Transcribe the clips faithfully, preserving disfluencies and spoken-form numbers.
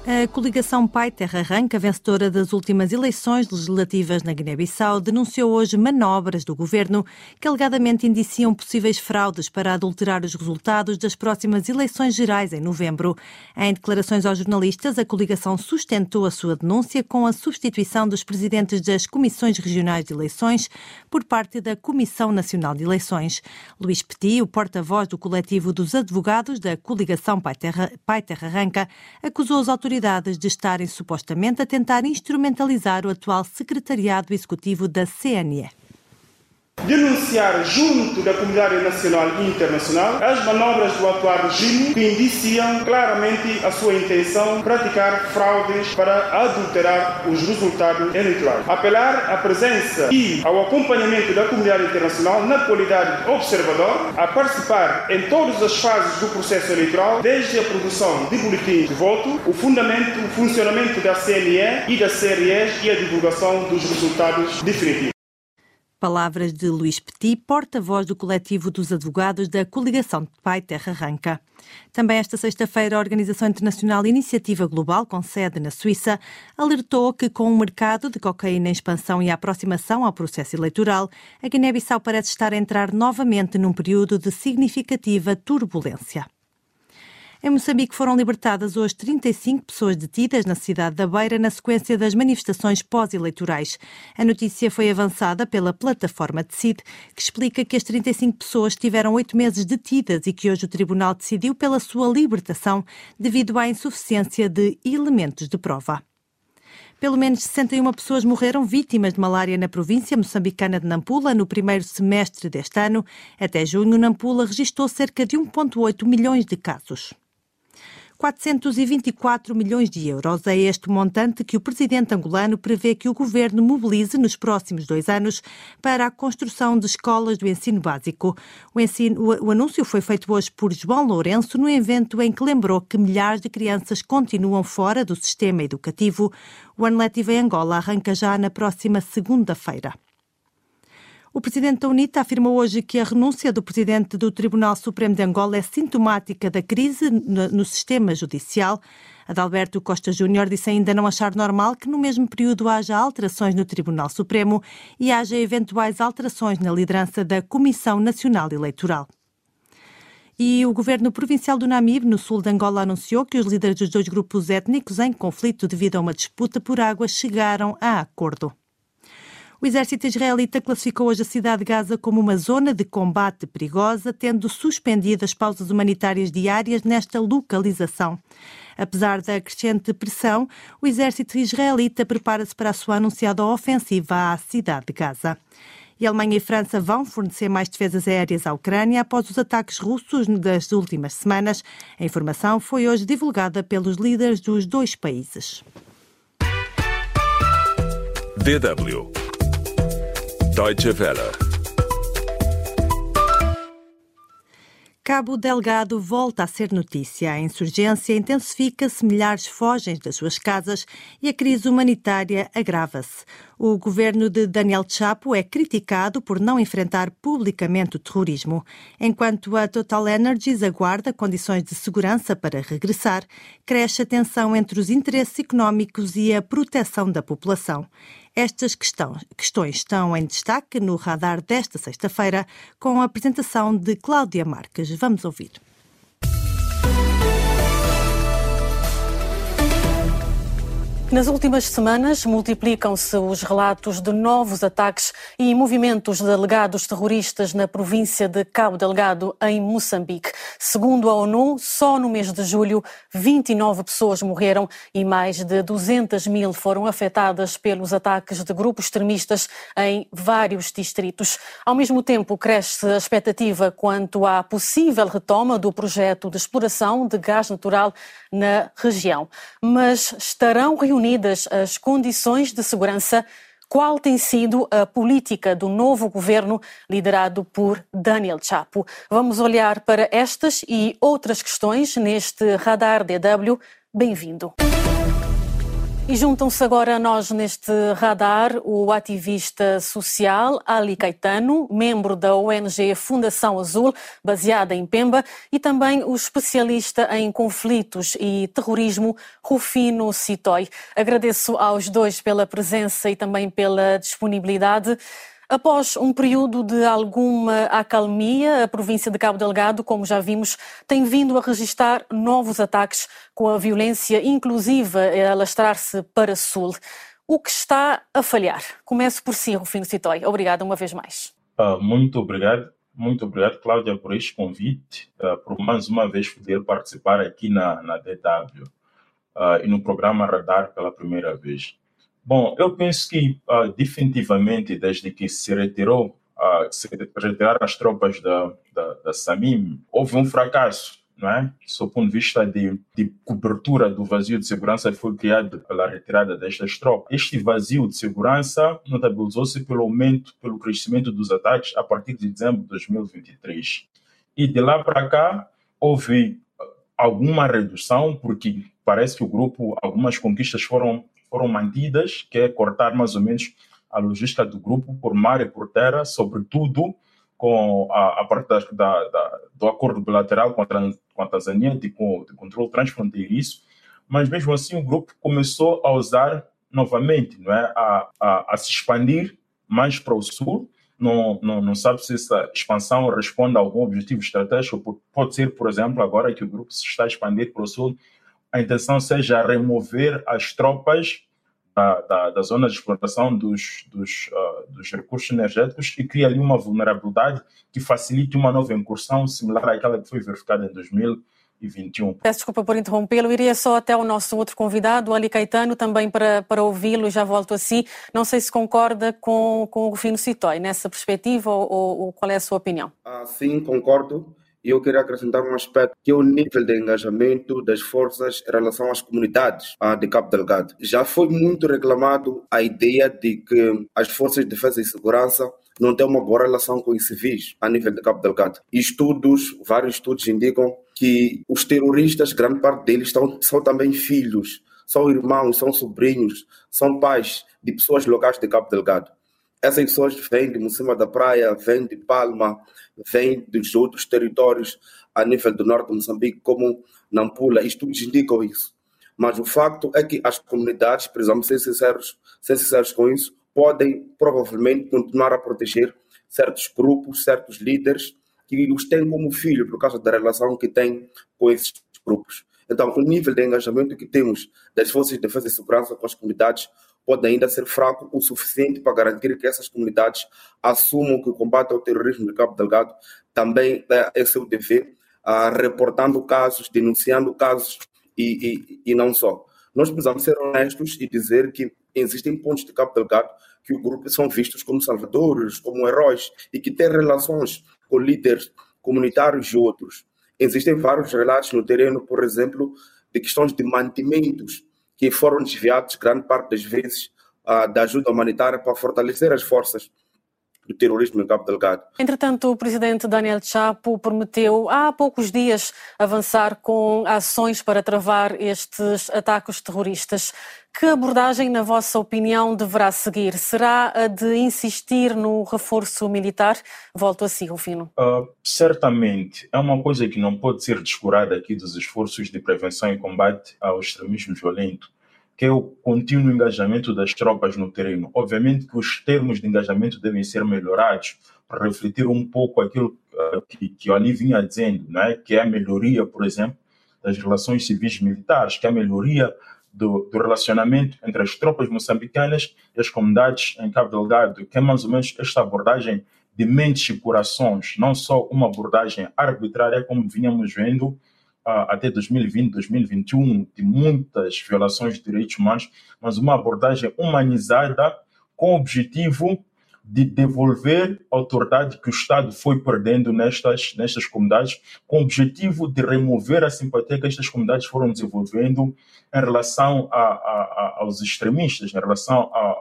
A coligação Pai Terra Arranca, vencedora das últimas eleições legislativas na Guiné-Bissau, denunciou hoje manobras do governo que alegadamente indiciam possíveis fraudes para adulterar os resultados das próximas eleições gerais em novembro. Em declarações aos jornalistas, a coligação sustentou a sua denúncia com a substituição dos presidentes das Comissões Regionais de Eleições por parte da Comissão Nacional de Eleições. Luís Petit, o porta-voz do coletivo dos advogados da coligação Pai Terra, Pai Terra Arranca, acusou as autoridades de estarem supostamente a tentar instrumentalizar o atual secretariado executivo da C N E. Denunciar junto da comunidade nacional e internacional as manobras do atual regime que indiciam claramente a sua intenção de praticar fraudes para adulterar os resultados eleitorais. Apelar à presença e ao acompanhamento da comunidade internacional na qualidade de observador, a participar em todas as fases do processo eleitoral, desde a produção de boletins de voto, o fundamento, o funcionamento da C N E e da C R E S e a divulgação dos resultados definitivos. Palavras de Luís Petit, porta-voz do coletivo dos advogados da coligação Pai Terra Arranca. Também esta sexta-feira, a Organização Internacional Iniciativa Global, com sede na Suíça, alertou que com o mercado de cocaína em expansão e a aproximação ao processo eleitoral, a Guiné-Bissau parece estar a entrar novamente num período de significativa turbulência. Em Moçambique foram libertadas hoje trinta e cinco pessoas detidas na cidade da Beira na sequência das manifestações pós-eleitorais. A notícia foi avançada pela plataforma Decide, que explica que as trinta e cinco pessoas tiveram oito meses detidas e que hoje o tribunal decidiu pela sua libertação devido à insuficiência de elementos de prova. Pelo menos sessenta e uma pessoas morreram vítimas de malária na província moçambicana de Nampula no primeiro semestre deste ano. Até junho, Nampula registrou cerca de um vírgula oito milhões de casos. quatrocentos e vinte e quatro milhões de euros é este montante que o presidente angolano prevê que o governo mobilize nos próximos dois anos para a construção de escolas do ensino básico. O, ensino, o, o anúncio foi feito hoje por João Lourenço no evento em que lembrou que milhares de crianças continuam fora do sistema educativo. O ano letivo em Angola arranca já na próxima segunda-feira. O presidente da UNITA afirmou hoje que a renúncia do presidente do Tribunal Supremo de Angola é sintomática da crise no, no sistema judicial. Adalberto Costa Júnior disse ainda não achar normal que no mesmo período haja alterações no Tribunal Supremo e haja eventuais alterações na liderança da Comissão Nacional Eleitoral. E o governo provincial do Namibe, no sul de Angola, anunciou que os líderes dos dois grupos étnicos em conflito devido a uma disputa por água chegaram a acordo. O exército israelita classificou hoje a cidade de Gaza como uma zona de combate perigosa, tendo suspendido as pausas humanitárias diárias nesta localização. Apesar da crescente pressão, o exército israelita prepara-se para a sua anunciada ofensiva à cidade de Gaza. E a Alemanha e a França vão fornecer mais defesas aéreas à Ucrânia após os ataques russos das últimas semanas. A informação foi hoje divulgada pelos líderes dos dois países. D W Deutsche Welle. Cabo Delgado volta a ser notícia. A insurgência intensifica-se, milhares fogem das suas casas e a crise humanitária agrava-se. O governo de Daniel Chapo é criticado por não enfrentar publicamente o terrorismo. Enquanto a Total Energies aguarda condições de segurança para regressar, cresce a tensão entre os interesses económicos e a proteção da população. Estas questões estão em destaque no radar desta sexta-feira com a apresentação de Cláudia Marques. Vamos ouvir. Nas últimas semanas, multiplicam-se os relatos de novos ataques e movimentos de alegados terroristas na província de Cabo Delgado, em Moçambique. Segundo a ONU, só no mês de julho, vinte e nove pessoas morreram e mais de duzentas mil foram afetadas pelos ataques de grupos extremistas em vários distritos. Ao mesmo tempo, cresce a expectativa quanto à possível retoma do projeto de exploração de gás natural na região. Mas estarão reunidos Unidas as condições de segurança? Qual tem sido a política do novo governo liderado por Daniel Chapo? Vamos olhar para estas e outras questões neste Radar D W. Bem-vindo. E juntam-se agora a nós neste radar o ativista social Ali Caetano, membro da O N G Fundação Azul, baseada em Pemba, e também o especialista em conflitos e terrorismo, Rufino Sitoy. Agradeço aos dois pela presença e também pela disponibilidade. Após um período de alguma acalmia, a província de Cabo Delgado, como já vimos, tem vindo a registrar novos ataques com a violência inclusiva a alastrar-se para sul. O que está a falhar? Começo por si, Rufino Sitoy. Obrigada uma vez mais. Uh, muito obrigado. Muito obrigado, Cláudia, por este convite, uh, por mais uma vez poder participar aqui na, na D W uh, e no programa Radar pela primeira vez. Bom, eu penso que uh, definitivamente desde que se retirou, uh, se retiraram as tropas da, da, da SAMIM, houve um fracasso, não é? Do ponto de vista de, de cobertura do vazio de segurança que foi criado pela retirada destas tropas. Este vazio de segurança notabilizou-se pelo aumento, pelo crescimento dos ataques a partir de dezembro de dois mil e vinte e três. E de lá para cá houve alguma redução, porque parece que o grupo, algumas conquistas foram foram mantidas, que é cortar mais ou menos a logística do grupo por mar e por terra, sobretudo com a, a parte da, da, da, do acordo bilateral com a, com a Tanzânia de, de controle transfronteiriço, mas mesmo assim o grupo começou a usar novamente, não é? a, a, a se expandir mais para o sul. Não, não, não sabe se essa expansão responde a algum objetivo estratégico. Pode ser, por exemplo, agora que o grupo se está a expandir para o sul, a intenção seja remover as tropas da, da, da zona de exploração dos, dos, uh, dos recursos energéticos e cria ali uma vulnerabilidade que facilite uma nova incursão similar àquela que foi verificada em dois mil e vinte e um. Peço desculpa por interrompê-lo, iria só até o nosso outro convidado, o Ali Caetano, também para, para ouvi-lo, e já volto a si. Não sei se concorda com, com o Rufino Sitoy nessa perspectiva ou, ou, ou qual é a sua opinião? Ah, sim, concordo. E eu queria acrescentar um aspecto, que é o nível de engajamento das forças em relação às comunidades ah, de Cabo Delgado. Já foi muito reclamado a ideia de que as forças de defesa e segurança não têm uma boa relação com os civis a nível de Cabo Delgado. Estudos, vários estudos indicam que os terroristas, grande parte deles, são, são também filhos, são irmãos, são sobrinhos, são pais de pessoas locais de Cabo Delgado. Essas pessoas vêm de Mocima da Praia, vêm de Palma, vêm dos outros territórios a nível do norte de Moçambique, como Nampula. Estudos indicam isso. Mas o facto é que as comunidades, precisamos ser sinceros, ser sinceros com isso, podem provavelmente continuar a proteger certos grupos, certos líderes que os têm como filho por causa da relação que têm com esses grupos. Então, o nível de engajamento que temos das forças de defesa e segurança com as comunidades pode ainda ser fraco o suficiente para garantir que essas comunidades assumam que o combate ao terrorismo de Cabo Delgado também é seu dever, uh, reportando casos, denunciando casos e, e, e não só. Nós precisamos ser honestos e dizer que existem pontos de Cabo Delgado que o grupo são vistos como salvadores, como heróis e que têm relações com líderes comunitários e outros. Existem vários relatos no terreno, por exemplo, de questões de mantimentos que foram desviados, grande parte das vezes, uh, da ajuda humanitária para fortalecer as forças do terrorismo em Cabo Delgado. Entretanto, o presidente Daniel Chapo prometeu há poucos dias avançar com ações para travar estes ataques terroristas. Que abordagem, na vossa opinião, deverá seguir? Será a de insistir no reforço militar? Volto a si, Rufino. Uh, certamente. É uma coisa que não pode ser descurada aqui dos esforços de prevenção e combate ao extremismo violento, que é o contínuo engajamento das tropas no terreno. Obviamente que os termos de engajamento devem ser melhorados para refletir um pouco aquilo uh, que, que o Ali vinha dizendo, né? Que é a melhoria, por exemplo, das relações civis militares, que é a melhoria do, do relacionamento entre as tropas moçambicanas e as comunidades em Cabo Delgado, que é mais ou menos esta abordagem de mentes e corações, não só uma abordagem arbitrária, como vínhamos vendo uh, até dois mil e vinte, dois mil e vinte e um, de muitas violações de direitos humanos, mas uma abordagem humanizada com o objetivo de devolver a autoridade que o Estado foi perdendo nestas, nestas comunidades, com o objetivo de remover a simpatia que estas comunidades foram desenvolvendo em relação a, a, a, aos extremistas, em relação a,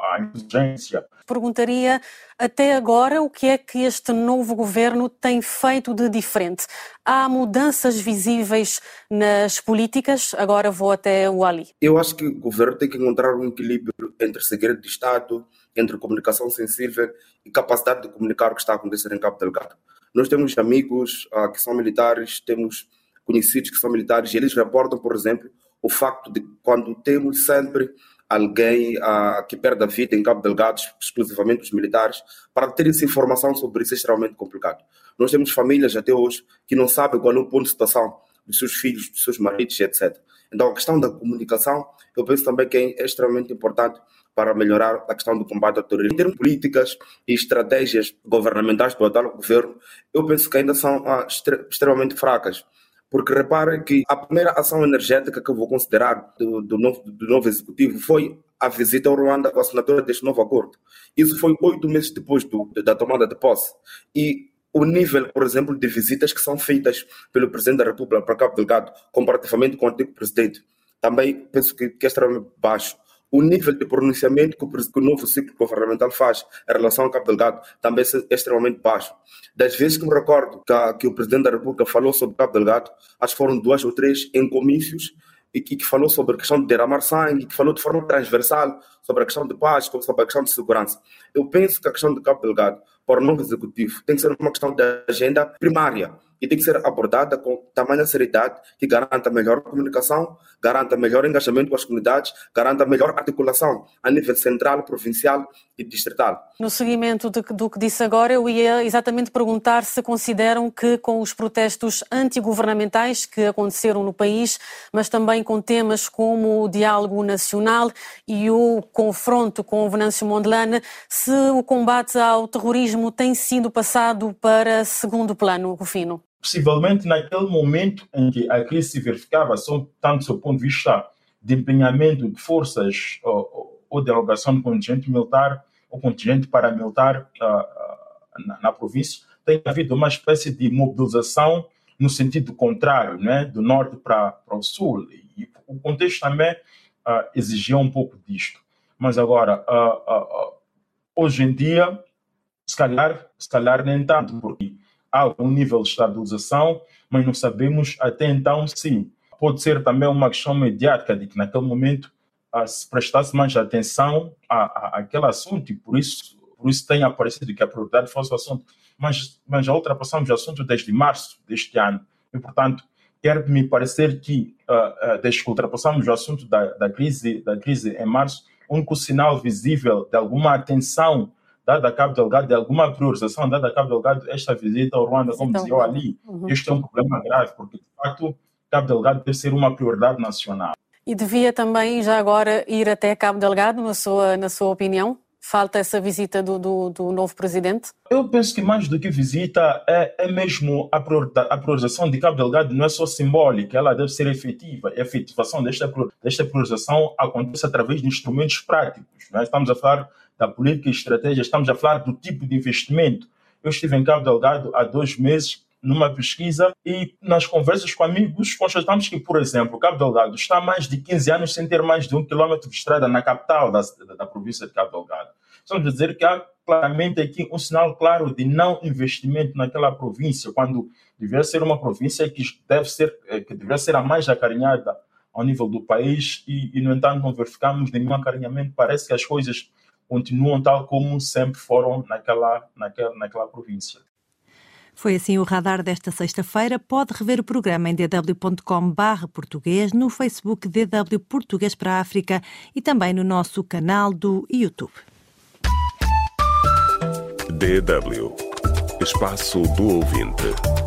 à insurgência. Perguntaria, até agora, o que é que este novo governo tem feito de diferente? Há mudanças visíveis nas políticas? Agora vou até o Ali. Eu acho que o governo tem que encontrar um equilíbrio entre segredo de Estado, entre comunicação sensível e capacidade de comunicar o que está a acontecer em Cabo Delgado. Nós temos amigos ah, que são militares, temos conhecidos que são militares, e eles reportam, por exemplo, o facto de quando temos sempre alguém ah, que perde a vida em Cabo Delgado, exclusivamente os militares, para ter essa informação sobre isso é extremamente complicado. Nós temos famílias até hoje que não sabem qual é o ponto de situação dos seus filhos, dos seus maridos, etcétera. Então a questão da comunicação, eu penso também que é extremamente importante para melhorar a questão do combate ao terrorismo. Em termos de políticas e estratégias governamentais do atual governo, eu penso que ainda são ah, extre- extremamente fracas. Porque reparem que a primeira ação energética que eu vou considerar do, do, novo, do novo executivo foi a visita ao Ruanda com a assinatura deste novo acordo. Isso foi oito meses depois do, da tomada de posse. E o nível, por exemplo, de visitas que são feitas pelo Presidente da República para Cabo Delgado, comparativamente com o antigo Presidente, também penso que, que é extremamente baixo. O nível de pronunciamento que o, que o novo ciclo governamental faz em relação ao Cabo Delgado também é extremamente baixo. Das vezes que me recordo que, a, que o Presidente da República falou sobre Cabo Delgado, acho que foram duas ou três em comícios, e que, que falou sobre a questão de derramar sangue, que falou de forma transversal sobre a questão de paz, sobre a questão de segurança. Eu penso que a questão de Cabo Delgado, para o novo executivo, tem que ser uma questão de agenda primária e tem que ser abordada com tamanha seriedade que garanta melhor comunicação, garanta melhor engajamento com as comunidades, garanta melhor articulação a nível central, provincial e distrital. No seguimento de, do que disse agora, eu ia exatamente perguntar se consideram que com os protestos antigovernamentais que aconteceram no país, mas também com temas como o diálogo nacional e o confronto com o Venâncio Mondlane, se o combate ao terrorismo tem sido passado para segundo plano, Rufino? Possivelmente naquele momento em que a crise se verificava, tanto do seu ponto de vista de empenhamento de forças ou, ou de alocação de contingente militar ou contingente paramilitar uh, uh, na, na província, tem havido uma espécie de mobilização no sentido contrário, né, do norte para, para o sul. E o contexto também uh, exigia um pouco disto. Mas agora, uh, uh, uh, hoje em dia, se calhar, se calhar nem tanto, porque há um nível de estabilização, mas não sabemos até então se pode ser também uma questão mediática de que naquele momento uh, se prestasse mais atenção a, a, àquele assunto e por isso, por isso tem aparecido que a prioridade fosse o assunto. Mas, mas já ultrapassamos o assunto desde março deste ano e, portanto, quer me parecer que uh, uh, desde que ultrapassamos o assunto da, da, crise, da crise em março, o único sinal visível de alguma atenção dada a Cabo Delgado, de alguma priorização dada a Cabo Delgado, esta visita ao Ruanda, como então, dizia eu ali, uhum. Este é um problema grave, porque, de facto, Cabo Delgado deve ser uma prioridade nacional. E devia também, já agora, ir até Cabo Delgado, na sua, na sua opinião? Falta essa visita do, do, do novo presidente? Eu penso que mais do que visita, é, é mesmo a, a priorização de Cabo Delgado não é só simbólica, ela deve ser efetiva. A efetivação desta, desta priorização acontece através de instrumentos práticos. Nós estamos a falar da política e estratégia, estamos a falar do tipo de investimento. Eu estive em Cabo Delgado há dois meses numa pesquisa e nas conversas com amigos constatamos que, por exemplo, Cabo Delgado está há mais de quinze anos sem ter mais de um quilômetro de estrada na capital da, da, da província de Cabo Delgado. Estamos a dizer que há claramente aqui um sinal claro de não investimento naquela província, quando deveria ser uma província que deve ser, que deveria ser a mais acarinhada ao nível do país e, e no entanto, não verificamos nenhum acarinhamento. Parece que as coisas continuam tal como sempre foram naquela, naquela, naquela província. Foi assim o Radar desta sexta-feira. Pode rever o programa em d w ponto com barra português, no Facebook D W Português para a África e também no nosso canal do YouTube. D W, Espaço do Ouvinte.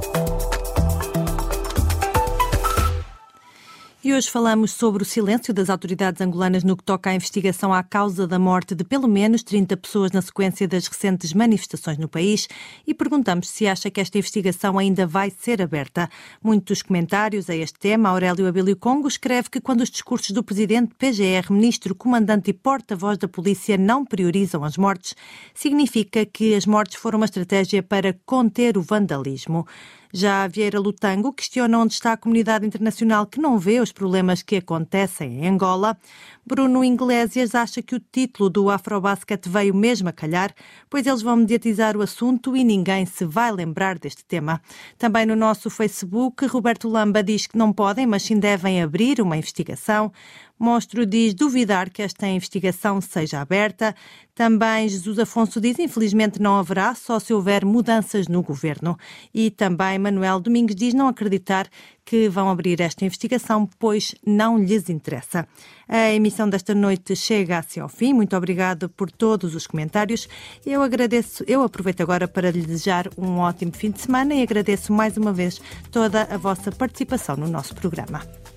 E hoje falamos sobre o silêncio das autoridades angolanas no que toca à investigação à causa da morte de pelo menos trinta pessoas na sequência das recentes manifestações no país e perguntamos se acha que esta investigação ainda vai ser aberta. Muitos comentários a este tema. Aurélio Abílio Congo escreve que quando os discursos do presidente, P G R, ministro, comandante e porta-voz da polícia não priorizam as mortes, significa que as mortes foram uma estratégia para conter o vandalismo. Já Vieira Lutango questiona onde está a comunidade internacional que não vê os problemas que acontecem em Angola. Bruno Iglesias acha que o título do Afrobasket veio mesmo a calhar, pois eles vão mediatizar o assunto e ninguém se vai lembrar deste tema. Também no nosso Facebook, Roberto Lamba diz que não podem, mas sim devem abrir uma investigação. Monstro diz duvidar que esta investigação seja aberta. Também Jesus Afonso diz infelizmente não haverá, só se houver mudanças no governo. E também Manuel Domingos diz não acreditar que vão abrir esta investigação, pois não lhes interessa. A emissão desta noite chega assim ao fim. Muito obrigada por todos os comentários. Eu agradeço, eu aproveito agora para lhe desejar um ótimo fim de semana e agradeço mais uma vez toda a vossa participação no nosso programa.